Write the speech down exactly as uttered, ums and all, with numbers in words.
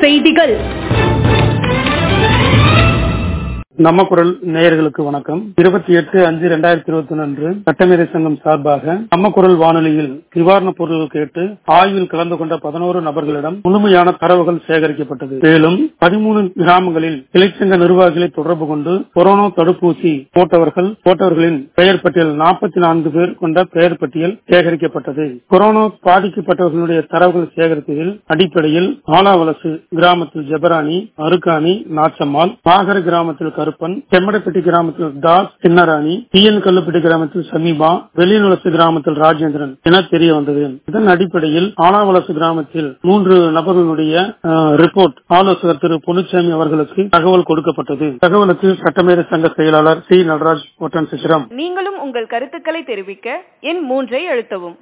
செய்திகள். நம்ம குரல் நேயர்களுக்கு வணக்கம். இருபத்தி எட்டு அஞ்சு இரண்டாயிரத்தி இருபத்தி ஒன்று அன்று சட்டமேதை சங்கம் சார்பாக நம்ம குரல் வானொலியில் நிவாரணப் பொருட்கள் கேட்டு ஆய்வில் கலந்து கொண்ட பதினோரு நபர்களிடம் முழுமையான தரவுகள் சேகரிக்கப்பட்டது. மேலும் பதிமூணு கிராமங்களில் இலைச்சங்க நிர்வாகிகளை தொடர்பு கொண்டு கொரோனா தடுப்பூசி போட்டவர்கள் போட்டவர்களின் பெயர் பட்டியல் நாற்பத்தி நான்கு பேர் கொண்ட பெயர் பட்டியல் சேகரிக்கப்பட்டது. கொரோனா பாதிக்கப்பட்டவர்களுடைய தரவுகள் சேகரித்ததில் அடிப்படையில் ஆலாவலசு கிராமத்தில் ஜெபராணி, அருக்காணி, நாச்சம்மாள், பாகர் கிராமத்தில் கருப்பன், செம்மடைப்பட்டி கிராமத்தில் தாஸ், சின்னராணி, டிஎன் கல்லுப்பட்டி கிராமத்தில் சமீபா, வெளியவலசு கிராமத்தில் ராஜேந்திரன் என தெரிய வந்தது. இதன் அடிப்படையில் ஆலாவலசு கிராமத்தில் மூன்று நபர்களுடைய ரிப்போர்ட் ஆலோசகர் திரு பொன்னுச்சாமி அவர்களுக்கு தகவல் கொடுக்கப்பட்டது. தகவலுக்கு சட்டமேதை சங்க செயலாளர் சி நடராஜ் ஒட்டன் சித்திரம். நீங்களும் உங்கள் கருத்துக்களை தெரிவிக்க எண் மூன்றை அழுத்தவும்.